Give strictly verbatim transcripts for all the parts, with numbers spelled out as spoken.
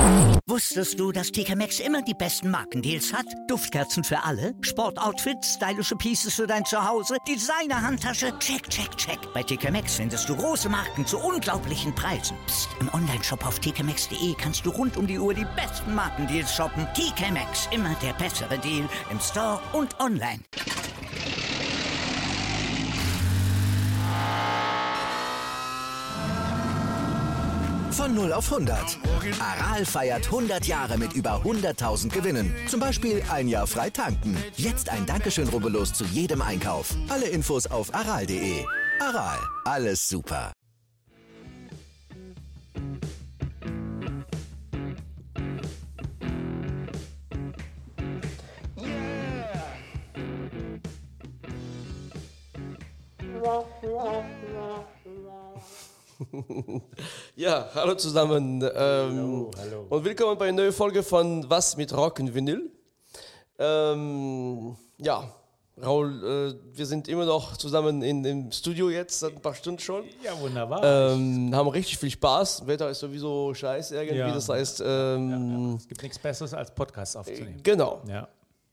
Wusstest du, dass T K Maxx immer die besten Markendeals hat? Duftkerzen für alle, Sportoutfits, stylische Pieces für dein Zuhause, Designer-Handtasche, check, check, check. Bei T K Maxx findest du große Marken zu unglaublichen Preisen. Psst. Im Onlineshop auf t k maxx punkt d e kannst du rund um die Uhr die besten Markendeals shoppen. T K Maxx, immer der bessere Deal im Store und online. Von null auf hundert. Aral feiert hundert Jahre mit über hunderttausend Gewinnen. Zum Beispiel ein Jahr frei tanken. Jetzt ein Dankeschön, rubbellos zu jedem Einkauf. Alle Infos auf aral punkt de. Aral, alles super. Ja, hallo zusammen ähm, hallo, hallo. Und willkommen bei einer neuen Folge von Was mit Rock und Vinyl. Ähm, ja, Raul, äh, wir sind immer noch zusammen in, im Studio jetzt, seit ein paar Stunden schon. Ja, wunderbar. Ähm, haben richtig viel Spaß. Das Wetter ist sowieso scheiße irgendwie, Ja. das heißt... Ähm, ja, ja. Es gibt nichts Besseres als Podcasts aufzunehmen. Genau. Ja.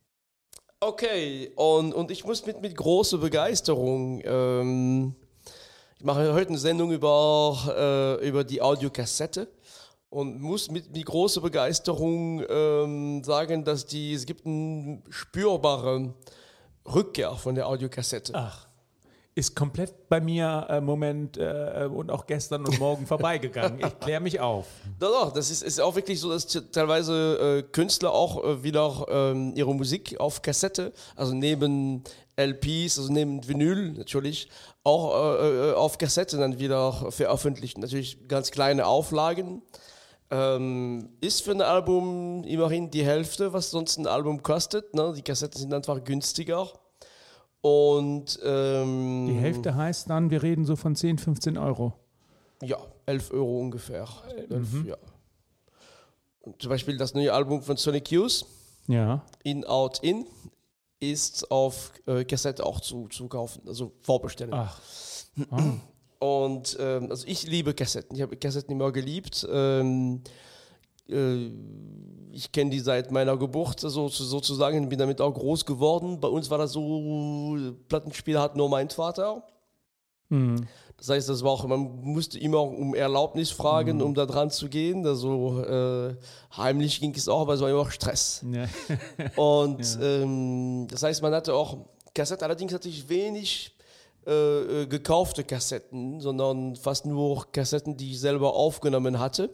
Okay, und, und ich muss mit, mit großer Begeisterung... Ähm, Ich mache heute eine Sendung über, äh, über die Audiokassette und muss mit, mit großer Begeisterung ähm, sagen, dass die, es gibt eine spürbare Rückkehr von der Audiokassette. Ach, ist komplett bei mir im äh, Moment äh, und auch gestern und morgen vorbeigegangen. Ich kläre mich auf. Doch, doch, das ist, ist auch wirklich so, dass teilweise äh, Künstler auch äh, wieder ähm, ihre Musik auf Kassette, also neben L Ps, also neben Vinyl natürlich, auch äh, auf Kassette dann wieder veröffentlichen. Natürlich ganz kleine Auflagen. Ähm, ist für ein Album immerhin die Hälfte, was sonst ein Album kostet. Ne? Die Kassetten sind einfach günstiger. Und ähm, Die Hälfte heißt dann, wir reden so von zehn, fünfzehn Euro. Ja, elf Euro ungefähr. elf, Mhm. ja. Und zum Beispiel das neue Album von Sonic Youth, Ja. In, Out, In, ist auf äh, Kassette auch zu, zu kaufen, also vorbestellen. Ach. Ah. Und ähm, also ich liebe Kassetten, ich habe Kassetten immer geliebt. Ähm, äh, ich kenne die seit meiner Geburt so, sozusagen, bin damit auch groß geworden. Bei uns war das so, Plattenspieler hat nur mein Vater. Mhm. Das heißt, das war auch, man musste immer um Erlaubnis fragen, Mhm. um da dran zu gehen. Also äh, heimlich ging es auch, aber es war immer auch Stress. Ja. Und Ja. ähm, das heißt, man hatte auch Kassetten, allerdings hatte ich wenig äh, gekaufte Kassetten, sondern fast nur Kassetten, die ich selber aufgenommen hatte.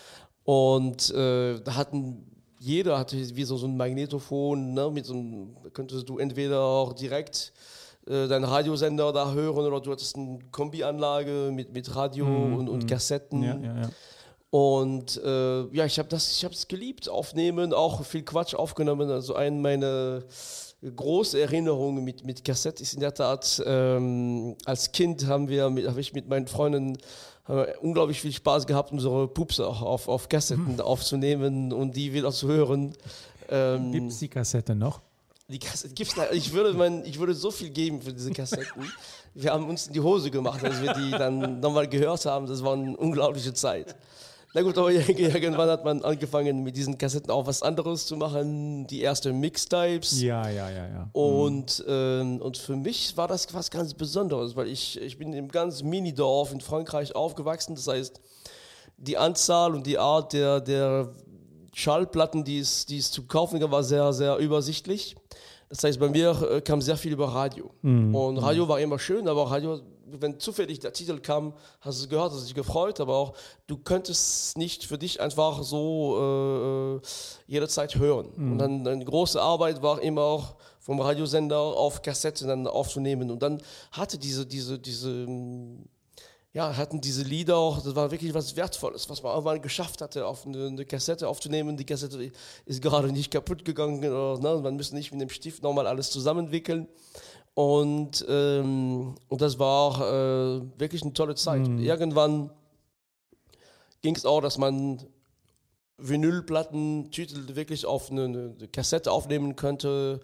Und äh, da hatten jeder hatte wie so, so ein Magnetophon, ne, mit so einem, könntest du entweder auch direkt äh, deinen Radiosender da hören oder du hattest eine Kombianlage mit, mit Radio Mhm, und, und mhm. Kassetten. Ja, ja, ja. Und äh, ja, ich habe das, ich habe es geliebt, aufnehmen, auch viel Quatsch aufgenommen. Also eine meiner große Erinnerungen mit mit Kassette ist in der Tat, ähm, als Kind haben wir, mit, habe ich mit meinen Freunden haben wir unglaublich viel Spaß gehabt, unsere Pups auch auf auf Kassetten Mhm. aufzunehmen und die wieder zu hören. Ähm, Gibt es die Kassette noch? die Kassette gibt's da, ich würde mein, ich würde so viel geben für diese Kassetten. Wir haben uns in die Hose gemacht, als wir die dann nochmal gehört haben. Das war eine unglaubliche Zeit. Na gut, aber irgendwann hat man angefangen, mit diesen Kassetten auch was anderes zu machen. Die ersten Mixtapes. Ja, ja, ja, ja. Und, ähm, und für mich war das was ganz Besonderes, weil ich, ich bin im ganz Minidorf in Frankreich aufgewachsen. Das heißt, die Anzahl und die Art der, der Schallplatten, die es, die es zu kaufen gab, war sehr, sehr übersichtlich. Das heißt, bei mir äh, kam sehr viel über Radio. Mhm. Und Radio war immer schön, aber Radio, wenn zufällig der Titel kam, hast du es gehört, hast dich gefreut, aber auch, du könntest nicht für dich einfach so äh, jederzeit hören. Mhm. Und dann eine große Arbeit war immer auch vom Radiosender auf Kassette dann aufzunehmen. Und dann hatte diese, diese, diese, ja, hatten diese Lieder auch, das war wirklich was Wertvolles, was man irgendwann geschafft hatte, auf eine, eine Kassette aufzunehmen. Die Kassette ist gerade nicht kaputt gegangen, oder, ne? Man müsste nicht mit dem Stift nochmal alles zusammenwickeln. Und, ähm, und das war auch äh, wirklich eine tolle Zeit. Mhm. Irgendwann ging es auch, dass man Vinylplatten, Titel wirklich auf eine, eine Kassette aufnehmen könnte.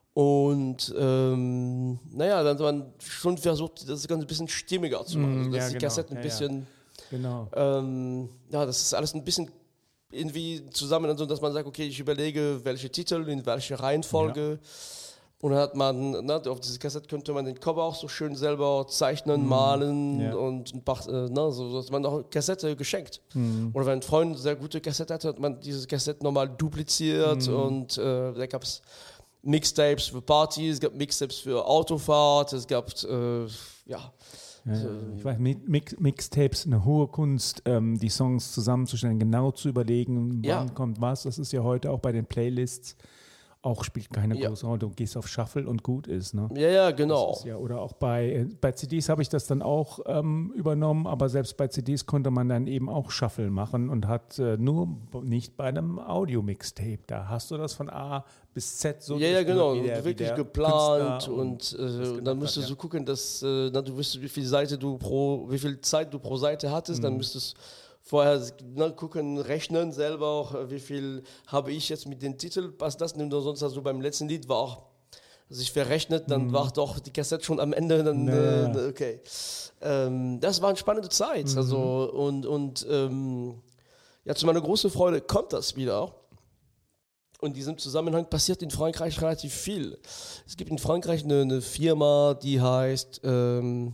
Und ähm, naja, dann hat man schon versucht, das Ganze ein bisschen stimmiger zu machen. Mm, also, dass ja, die genau. Kassetten ein Ja, bisschen, ja. Genau. ähm, ja, das ist alles ein bisschen irgendwie zusammen, also dass man sagt, okay, ich überlege, welche Titel, in welche Reihenfolge. Ja. Und dann hat man, ne, auf diese Kassette könnte man den Cover auch so schön selber zeichnen, mm, malen ja. und ein paar, äh, ne, so dass man auch Kassette geschenkt. Mm. Oder wenn ein Freund eine sehr gute Kassette hatte, hat man diese Kassette nochmal dupliziert mm. und äh, da gab es Mixtapes für Partys, es gab Mixtapes für Autofahrt, es gab, äh, ja. Ja, ich weiß, Mix, Mixtapes, eine hohe Kunst, ähm, die Songs zusammenzustellen, genau zu überlegen, wann ja. kommt was. Das ist ja heute auch bei den Playlists auch, spielt keine ja. große Rolle. Du gehst auf Shuffle und gut ist. Ne? Ja, ja, genau. Ja, oder auch bei, bei C Ds habe ich das dann auch ähm, übernommen, aber selbst bei C Ds konnte man dann eben auch Shuffle machen und hat äh, nur nicht bei einem Audio-Mixtape. Da hast du das von A bis Z so. Ja, ja, genau. Wie der, wirklich wie geplant und, und äh, dann müsstest hat, du ja. gucken, dass äh, na, du wüsstest, wie viel Seite du pro, wie viel Zeit du pro Seite hattest, mhm. dann müsstest vorher na, gucken, rechnen selber auch, wie viel habe ich jetzt mit dem Titel, passt das nicht, sonst also beim letzten Lied war auch sich verrechnet, dann mhm. war doch die Kassette schon am Ende, dann naja. äh, okay. Ähm, das war eine spannende Zeit, mhm. also und, und ähm, ja, zu meiner großen Freude kommt das wieder. Und in diesem Zusammenhang passiert in Frankreich relativ viel. Es gibt in Frankreich eine, eine Firma, die heißt ähm,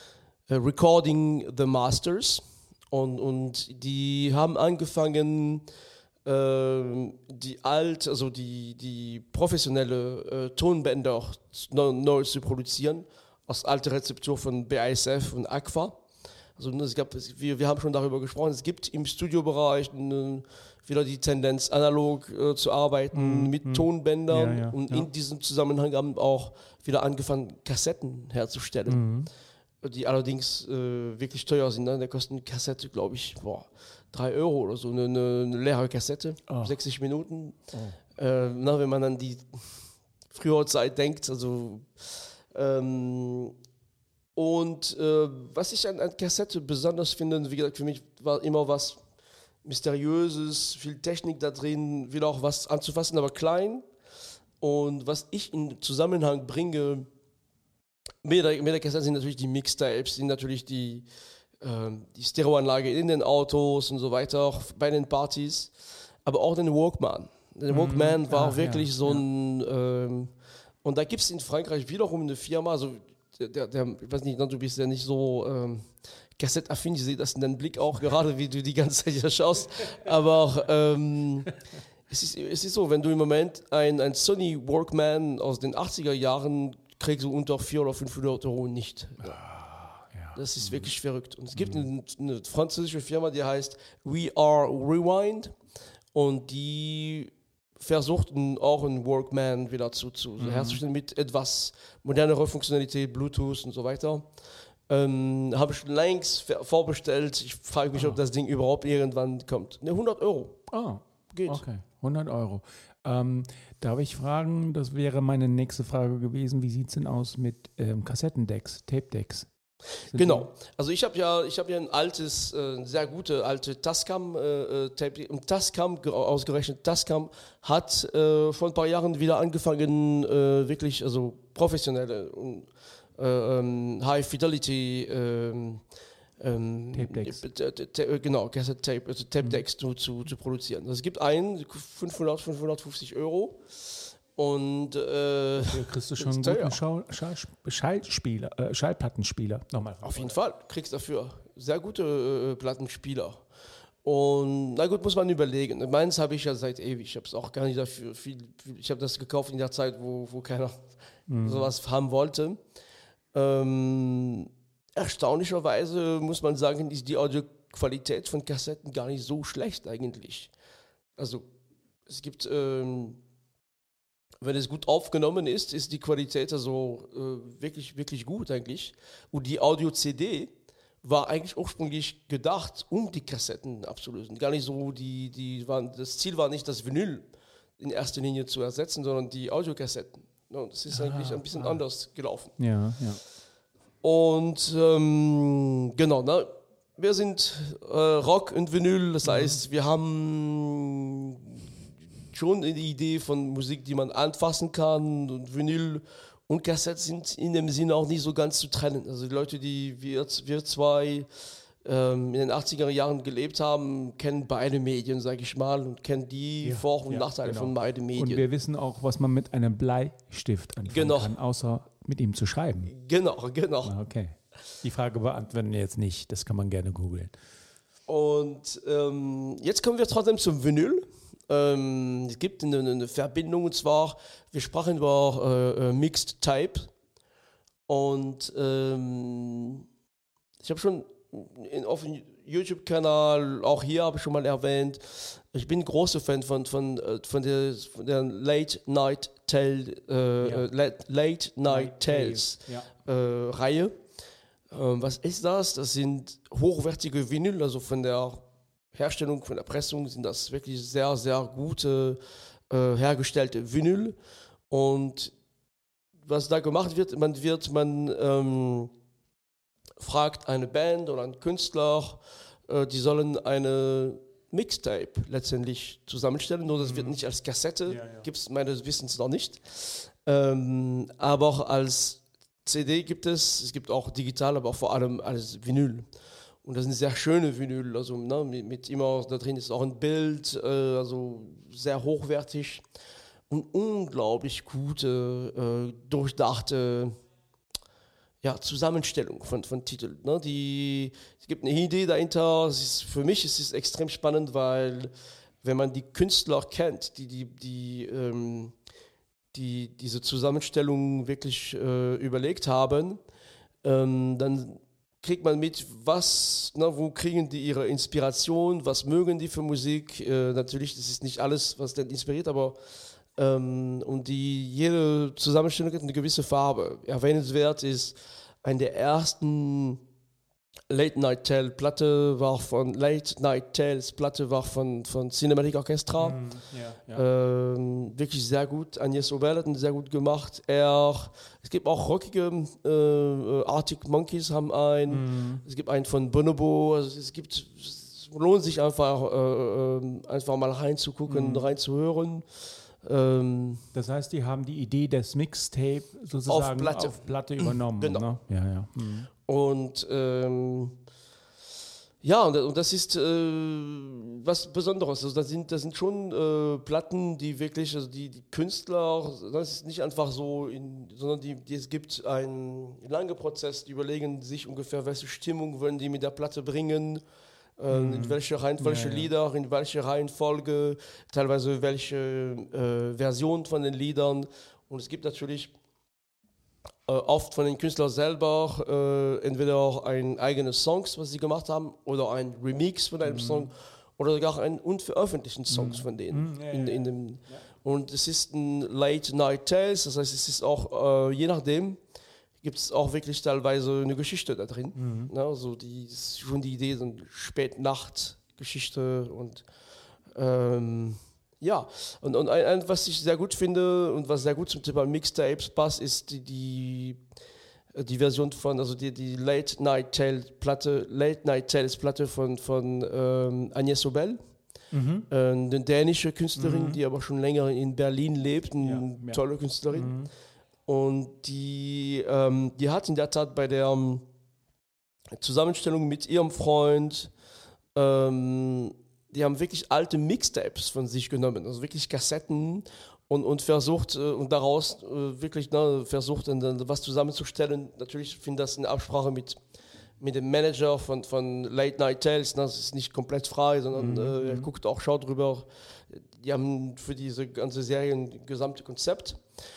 Recording the Masters. Und, und die haben angefangen, äh, die alt, also die, die professionelle äh, Tonbänder neu, neu zu produzieren, aus alter Rezeptur von B A S F und Agfa. Also es gab, wir, wir haben schon darüber gesprochen, es gibt im Studiobereich eine, wieder die Tendenz, analog äh, zu arbeiten, mm, mit mm. Tonbändern. Ja, ja, und ja. in diesem Zusammenhang haben auch wieder angefangen, Kassetten herzustellen. Mm. Die allerdings äh, wirklich teuer sind. Ne? Der kostet eine Kassette, glaube ich, boah, drei Euro oder so, eine, eine leere Kassette, oh. sechzig Minuten. Oh. Äh, na, wenn man an die frühere Zeit denkt, also ähm, und äh, was ich an, an Kassette besonders finde, wie gesagt, für mich war immer was Mysteriöses, viel Technik da drin, wieder auch was anzufassen, aber klein. Und was ich in Zusammenhang bringe, Mit der, mit der Kassette sind natürlich die Mixtapes, sind natürlich die, ähm, die Stereoanlage in den Autos und so weiter, auch bei den Partys, aber auch den Walkman. Der Walkman mm, war ja, wirklich ja, so ein, ja. ähm, und da gibt es in Frankreich wiederum eine Firma, also der, der, der, ich weiß nicht, du bist ja nicht so ähm, Kassette-affin, ich sehe das in deinem Blick auch gerade, wie du die ganze Zeit hier schaust, aber auch, ähm, es ist, es ist so, wenn du im Moment ein, ein Sony Walkman aus den achtziger Jahren kriegst du unter vierhundert oder fünfhundert Euro nicht. Ja. Ja. Das ist mhm. wirklich verrückt. Und es gibt mhm. eine, eine französische Firma, die heißt We Are Rewind und die versucht auch einen Walkman wieder zu, zu mhm. herzustellen mit etwas modernerer Funktionalität, Bluetooth und so weiter. Ähm, habe ich schon längst vorbestellt. Ich frage mich, oh. ob das Ding überhaupt irgendwann kommt. Ne, hundert Euro. Ah, geht. Okay, hundert Euro. Ähm, darf ich fragen, das wäre meine nächste Frage gewesen, wie sieht es denn aus mit ähm, Kassettendecks, Tape-Decks? Sind genau, also ich habe ja, ich hab ja ein altes, äh, sehr gute alte Tascam äh, Tape, und Tascam, ausgerechnet Tascam, hat äh, vor ein paar Jahren wieder angefangen, äh, wirklich, also professionelle, äh, ähm, High-Fidelity ähm, Ähm, Tape-Decks. Äh, genau, Cassette-Tape, also Tape-Decks mhm. zu, zu, zu produzieren. Also es gibt einen, fünfhundert, fünfhundertfünfzig Euro und äh, da kriegst du schon einen guten Schall, Schall, Schallspieler, äh, Schallplattenspieler. Nochmal. Auf jeden Fall, kriegst dafür sehr gute äh, Plattenspieler. Und na gut, muss man überlegen. Meins habe ich ja seit ewig. Ich habe es auch gar nicht dafür viel, ich habe das gekauft in der Zeit, wo, wo keiner mhm. sowas haben wollte. Ähm, Erstaunlicherweise muss man sagen, ist die Audioqualität von Kassetten gar nicht so schlecht eigentlich. Also es gibt, ähm, wenn es gut aufgenommen ist, ist die Qualität also äh, wirklich, wirklich gut eigentlich. Und die Audio-C D war eigentlich ursprünglich gedacht, um die Kassetten abzulösen. Gar nicht so, die, die waren, das Ziel war nicht, das Vinyl in erster Linie zu ersetzen, sondern die Audiokassetten. No, das ist ah, eigentlich ein bisschen ah. anders gelaufen. Ja, ja. Und ähm, genau, ne? Wir sind äh, Rock und Vinyl, das heißt, wir haben schon eine Idee von Musik, die man anfassen kann, und Vinyl und Kassette sind in dem Sinne auch nicht so ganz zu trennen. Also die Leute, die wir, wir zwei ähm, in den achtziger Jahren gelebt haben, kennen beide Medien, sage ich mal, und kennen die ja, Vor- und ja, Nachteile genau. von beiden Medien. Und wir wissen auch, was man mit einem Bleistift anfangen genau. kann, außer mit ihm zu schreiben. Genau, genau. Ah, okay. Die Frage beantworten wir jetzt nicht, das kann man gerne googeln. Und ähm, jetzt kommen wir trotzdem zum Vinyl. Ähm, es gibt eine, eine Verbindung, und zwar, wir sprachen über äh, Mixed Tape. Und ähm, ich habe schon in, auf dem YouTube-Kanal, auch hier habe ich schon mal erwähnt, ich bin ein großer Fan von, von, von, der, von der Late Night Tale, äh, ja. Late, Late Night Tales ja. äh, Reihe. Ähm, was ist das? Das sind hochwertige Vinyl, also von der Herstellung, von der Pressung sind das wirklich sehr, sehr gute äh, hergestellte Vinyl. Und was da gemacht wird, man wird, man ähm, fragt eine Band oder einen Künstler, äh, die sollen eine Mixtape letztendlich zusammenstellen, nur das mhm. wird nicht als Kassette, ja, ja. gibt es meines Wissens noch nicht, ähm, aber auch als C D gibt es, es gibt auch digital, aber auch vor allem als Vinyl. Und das sind sehr schöne Vinyl, also ne, mit, mit immer, da drin ist auch ein Bild, äh, also sehr hochwertig und unglaublich gute, äh, durchdachte ja, Zusammenstellung von, von Titeln. Ne? Die, es gibt eine Idee dahinter. Es ist, für mich ist es extrem spannend, weil wenn man die Künstler kennt, die, die, die, ähm, die diese Zusammenstellung wirklich äh, überlegt haben, ähm, dann kriegt man mit, was, ne, wo kriegen die ihre Inspiration, was mögen die für Musik. Äh, natürlich, das ist nicht alles, was den inspiriert, aber Ähm, und die, jede Zusammenstellung hat eine gewisse Farbe. Erwähnenswert ist, eine der ersten Late Night Tale Platte war von Late Night Tales Platte war von, von Cinematic Orchestra. Mm, yeah, yeah. Ähm, wirklich sehr gut. Agnès Obel hat ihn sehr gut gemacht. Er, es gibt auch rockige äh, Arctic Monkeys haben einen. Mm. Es gibt einen von Bonobo. Also es gibt, es lohnt sich einfach, äh, äh, einfach mal reinzugucken, mm. reinzuhören. Ähm, das heißt, die haben die Idee des Mixtape sozusagen auf Platte, auf Platte übernommen. Genau. Ne? Ja, ja. Mhm. Und ähm, ja, und das ist äh, was Besonderes. Also das sind, das sind schon äh, Platten, die wirklich, also die, die Künstler, das ist nicht einfach so, in, sondern die, die, es gibt einen langen Prozess, die überlegen sich ungefähr, welche Stimmung wollen die mit der Platte bringen. Mhm. In welche, Reihen, welche ja, ja. Lieder, in welche Reihenfolge, teilweise welche äh, Version von den Liedern. Und es gibt natürlich äh, oft von den Künstlern selber äh, entweder auch ein eigenes Songs, was sie gemacht haben, oder ein Remix von einem mhm. Song, oder sogar einen unveröffentlichten Songs mhm. von denen. Mhm. Ja, in, in dem, ja. Und es ist ein Late Night Tales, das heißt, es ist auch, äh, je nachdem, gibt es auch wirklich teilweise eine Geschichte da drin. Mhm. Ne, also die ist schon die Idee, so eine Spätnacht-Geschichte und ähm, ja, und, und ein, ein, was ich sehr gut finde und was sehr gut zum Thema Mixtapes passt, ist die, die, die Version von, also die, die Late Night Tales Platte, Late Night Tales Platte von, von ähm, Agnès Obel. Mhm. Äh, eine dänische Künstlerin, mhm. die aber schon länger in Berlin lebt, eine ja, ja. tolle Künstlerin. Mhm. Und die, ähm, die hat in der Tat bei der ähm, Zusammenstellung mit ihrem Freund, ähm, die haben wirklich alte Mixtapes von sich genommen, also wirklich Kassetten und, und versucht, äh, und daraus äh, wirklich ne, versucht, dann was zusammenzustellen. Natürlich finde ich das in Absprache mit, mit dem Manager von, von Late Night Tales, ne, das ist nicht komplett frei, sondern mhm. äh, er guckt auch, schaut drüber. Die haben für diese ganze Serie ein gesamtes Konzept.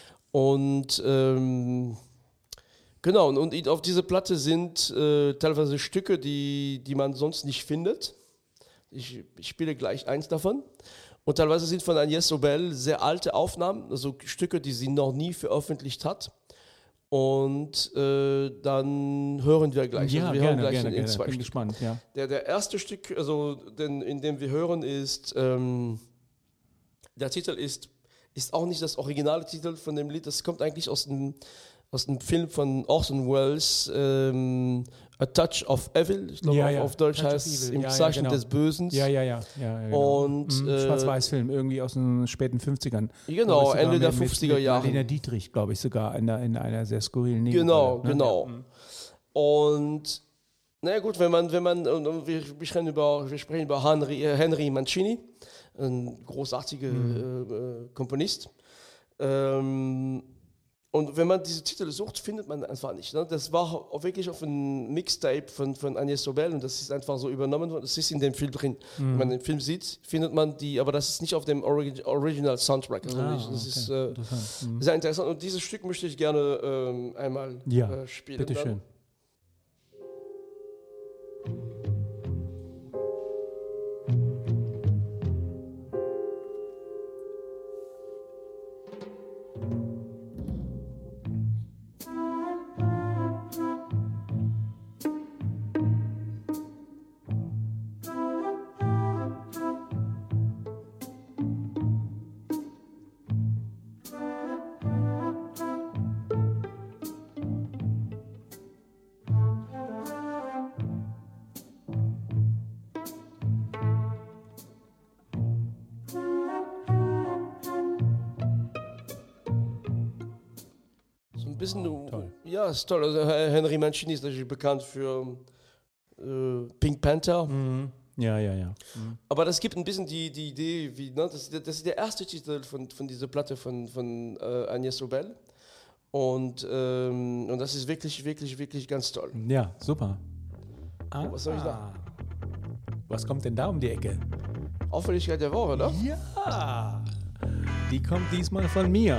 Und ähm, genau, und, und auf dieser Platte sind äh, teilweise Stücke, die, die man sonst nicht findet. Ich, ich spiele gleich eins davon. Und teilweise sind von Agnès Obel sehr alte Aufnahmen, also Stücke, die sie noch nie veröffentlicht hat. Und äh, dann hören wir gleich. Ja, also wir gerne, hören gleich gerne, in, in gerne. zwei Bin Stück. gespannt, ja. Der, der erste Stück, also den, in dem wir hören, ist, ähm, der Titel ist Ist auch nicht das originale Titel von dem Lied, das kommt eigentlich aus dem, aus dem Film von Orson Welles, ähm, A Touch of Evil, ich glaube ja, auf, ja. auf Deutsch Touch heißt Im ja, Zeichen ja, genau. des Bösen. Ja, ja, ja. ja, ja genau. Und, mhm, äh, Schwarz-Weiß-Film, irgendwie aus den späten fünfzigern. Genau, Ende der fünfziger Jahre. Marlene Dietrich, glaube ich, sogar, in, der, in einer sehr skurrilen Genau, Nebenrolle, ne? genau. Ja. Und Na gut, wenn man, wenn man, wir, wir sprechen über, wir sprechen über Henry, Henry Mancini, ein großartiger mhm. äh, Komponist. Ähm, und wenn man diese Titel sucht, findet man einfach nicht. Ne? Das war auch wirklich auf einem Mixtape von, von Agnès Sobel und das ist einfach so übernommen worden. Das ist in dem Film drin. Mhm. Wenn man den Film sieht, findet man die, aber das ist nicht auf dem Origi- Original Soundtrack. Also ah, nicht, das okay. ist äh, interessant. Mhm. sehr interessant. Und dieses Stück möchte ich gerne ähm, einmal ja, äh, spielen. Bitteschön. Bisschen, oh, toll. Ja, ist toll. Also Henry Mancini ist natürlich bekannt für äh, Pink Panther. Mhm. Ja, ja, ja. Mhm. Aber das gibt ein bisschen die, die Idee, wie, ne, das, das ist der erste Titel von, von dieser Platte von, von äh, Agnès Sobel. Und, ähm, und das ist wirklich, wirklich, wirklich ganz toll. Ja, super. Ah, was soll ich da? Was kommt denn da um die Ecke? Auffälligkeit der Woche, oder? Ja, die kommt diesmal von mir.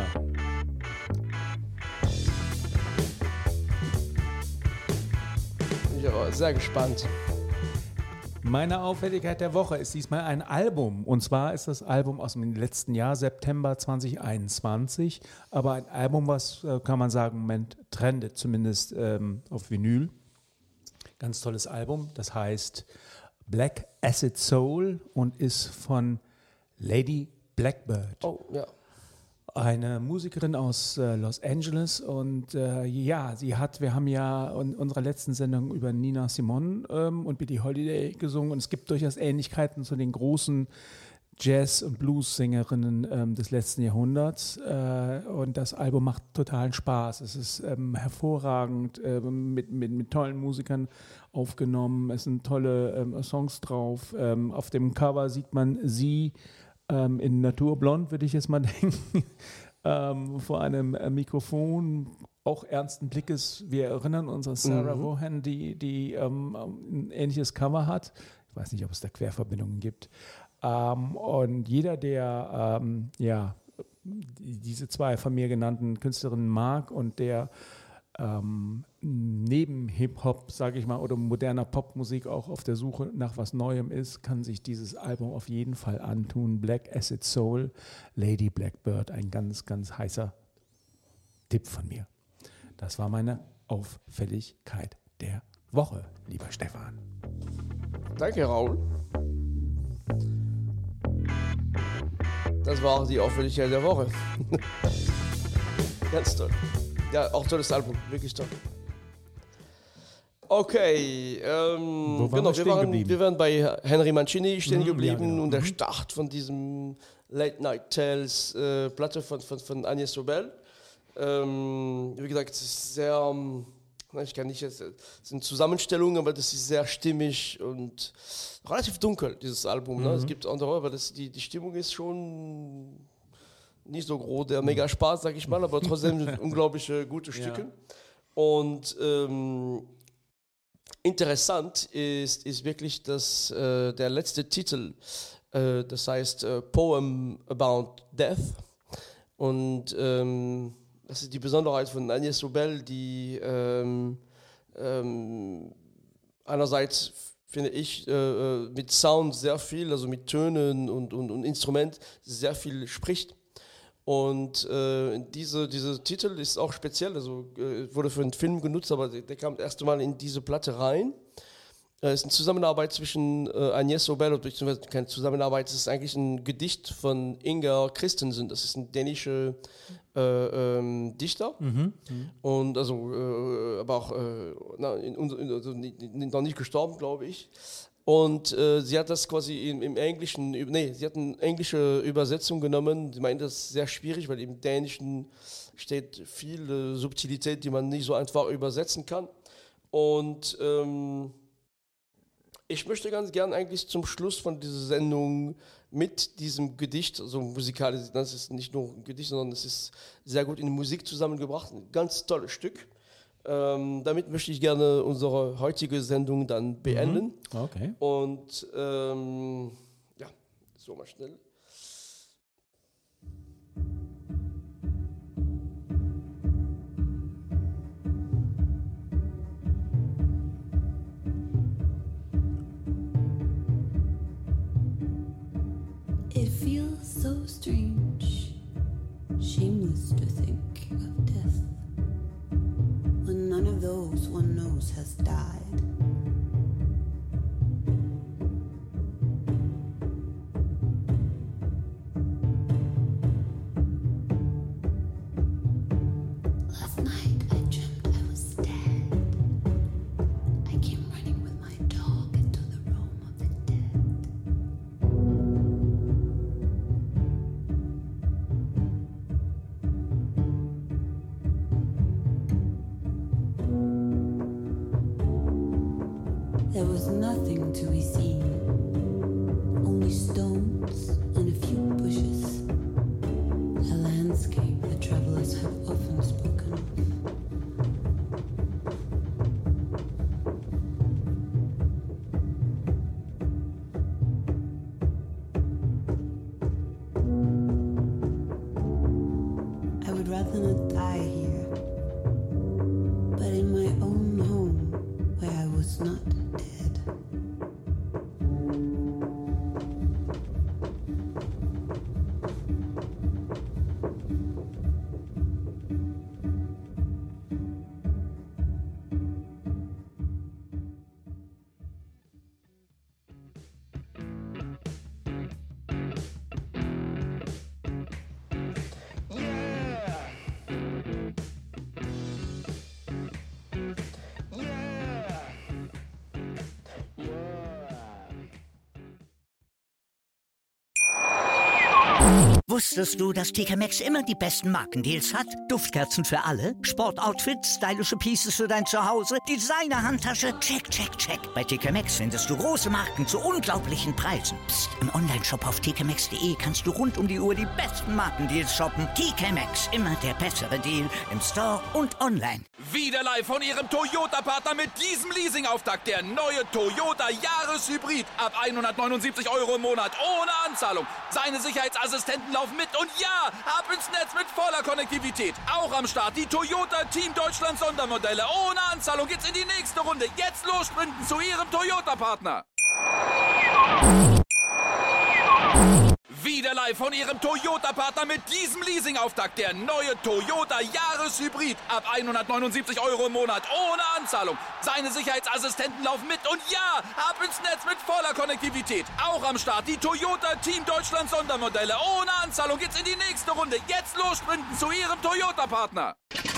Ich bin sehr gespannt. Meine Auffälligkeit der Woche ist diesmal ein Album. Und zwar ist das Album aus dem letzten Jahr, September zwanzig einundzwanzig. Aber ein Album, was, kann man sagen, im Moment trendet, zumindest ähm, auf Vinyl. Ganz tolles Album. Das heißt Black Acid Soul und ist von Lady Blackbird. Oh, ja. Eine Musikerin aus äh, Los Angeles und äh, ja, sie hat, wir haben ja in unserer letzten Sendung über Nina Simone ähm, und Billie Holiday gesungen und es gibt durchaus Ähnlichkeiten zu den großen Jazz- und Blues-Sängerinnen ähm, des letzten Jahrhunderts äh, und das Album macht totalen Spaß. Es ist ähm, hervorragend äh, mit, mit, mit tollen Musikern aufgenommen, es sind tolle ähm, Songs drauf. Ähm, auf dem Cover sieht man sie Ähm, in Naturblond, würde ich jetzt mal denken, ähm, vor einem äh, Mikrofon, auch ernsten Blickes. Wir erinnern uns an Sarah mhm. Vaughan, die, die ähm, ein ähnliches Cover hat. Ich weiß nicht, ob es da Querverbindungen gibt. Ähm, und jeder, der ähm, ja, diese zwei von mir genannten Künstlerinnen mag und der Ähm, neben Hip-Hop, sage ich mal, oder moderner Popmusik auch auf der Suche nach was Neuem ist, kann sich dieses Album auf jeden Fall antun. Black Acid Soul, Lady Blackbird, ein ganz, ganz heißer Tipp von mir. Das war meine Auffälligkeit der Woche, lieber Stefan. Danke, Raul. Das war auch die Auffälligkeit der Woche. Ganz toll. Ja, auch tolles Album, wirklich toll. Okay, ähm, Wo waren genau, wir, wir, waren, geblieben? wir waren bei Henry Mancini stehen Mhm, geblieben ja, genau. und der Mhm. Start von diesem Late Night Tales äh, Platte von, von, von Agnès Sobel. Ähm, wie gesagt, es ist sehr, ähm, ich kann nicht jetzt, es sind Zusammenstellungen, aber das ist sehr stimmig und relativ dunkel, dieses Album. Mhm. Ne? Es gibt andere, aber das, die, die Stimmung ist schon nicht so groß, der mega Spaß, sag ich mal, aber trotzdem unglaublich äh, gute Stücke. Ja. Und ähm, interessant ist, ist wirklich, dass äh, der letzte Titel, äh, das heißt äh, Poem About Death. Und ähm, das ist die Besonderheit von Agnès Sobel, die ähm, ähm, einerseits, finde ich, äh, mit Sound sehr viel, also mit Tönen und, und, und Instrument sehr viel spricht. Und äh, diese, dieser Titel ist auch speziell, also äh, wurde für einen Film genutzt, aber der, der kam das erste Mal in diese Platte rein. Es äh, ist eine Zusammenarbeit zwischen äh, Agnès Sobel und beziehungsweise keine Zusammenarbeit, es ist eigentlich ein Gedicht von Inger Christensen, das ist ein dänischer äh, ähm, Dichter. Mhm. Mhm. Und also, äh, aber auch äh, na, in, in, also noch nicht gestorben, glaube ich. Und äh, sie hat das quasi im, im Englischen, nee, sie hat eine englische Übersetzung genommen. Sie meint, das ist sehr schwierig, weil im Dänischen steht viel äh, Subtilität, die man nicht so einfach übersetzen kann. Und ähm, Ich möchte ganz gern eigentlich zum Schluss von dieser Sendung mit diesem Gedicht, also musikalisch, das ist nicht nur ein Gedicht, sondern es ist sehr gut in die Musik zusammengebracht, ein ganz tolles Stück. Ähm, damit möchte ich gerne unsere heutige Sendung dann beenden. Mhm. Okay. Und ähm, ja, so mal schnell. It feels so strange, shameless to think of death, when none of those one knows has died. Last night I dreamt I was dead. I came running with my dog into the realm of the dead. There was nothing to be seen, only stones and a few bushes, a landscape the travelers have often spoken of. I would rather not die here, but in my own home where I was not dead. Wusstest du, dass T K Maxx immer die besten Markendeals hat? Duftkerzen für alle, Sportoutfits, stylische Pieces für dein Zuhause, Designer-Handtasche, check, check, check. Bei T K Maxx findest du große Marken zu unglaublichen Preisen. Psst. Im Onlineshop auf t k maxx punkt d e kannst du rund um die Uhr die besten Markendeals shoppen. T K Maxx, immer der bessere Deal im Store und online. Wieder live von Ihrem Toyota-Partner mit diesem Leasing-Auftakt. Der neue Toyota Jahreshybrid. Ab hundertneunundsiebzig Euro im Monat ohne Anzahlung. Seine Sicherheitsassistenten laufen mit und ja, ab ins Netz mit voller Konnektivität. Auch am Start die Toyota Team Deutschland Sondermodelle. Ohne Anzahlung geht's in die nächste Runde. Jetzt los sprinten zu Ihrem Toyota-Partner. Wieder live von Ihrem Toyota-Partner mit diesem Leasing-Auftakt. Der neue Toyota Jahreshybrid. Ab hundertneunundsiebzig Euro im Monat ohne Anzahlung. Seine Sicherheitsassistenten laufen mit und ja, ab ins Netz mit voller Konnektivität. Auch am Start die Toyota Team Deutschland Sondermodelle. Ohne Anzahlung geht's in die nächste Runde. Jetzt los sprinten zu Ihrem Toyota-Partner.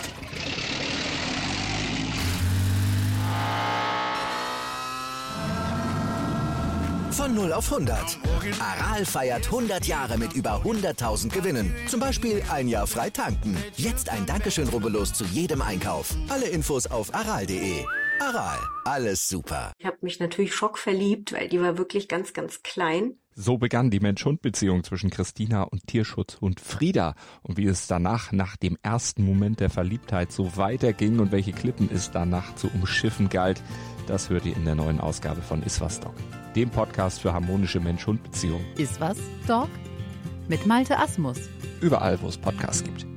Von null auf hundert. Aral feiert hundert Jahre mit über hunderttausend Gewinnen. Zum Beispiel ein Jahr frei tanken. Jetzt ein Dankeschön, rubbellos zu jedem Einkauf. Alle Infos auf aral punkt de. Aral, alles super. Ich habe mich natürlich schockverliebt, weil die war wirklich ganz, ganz klein. So begann die Mensch-Hund-Beziehung zwischen Christina und Tierschutzhund Frieda. Und wie es danach, nach dem ersten Moment der Verliebtheit, so weiterging und welche Klippen es danach zu umschiffen galt, das hört ihr in der neuen Ausgabe von Iswas Dog, dem Podcast für harmonische Mensch-Hund-Beziehungen. Iswas Dog? Mit Malte Asmus. Überall, wo es Podcasts gibt.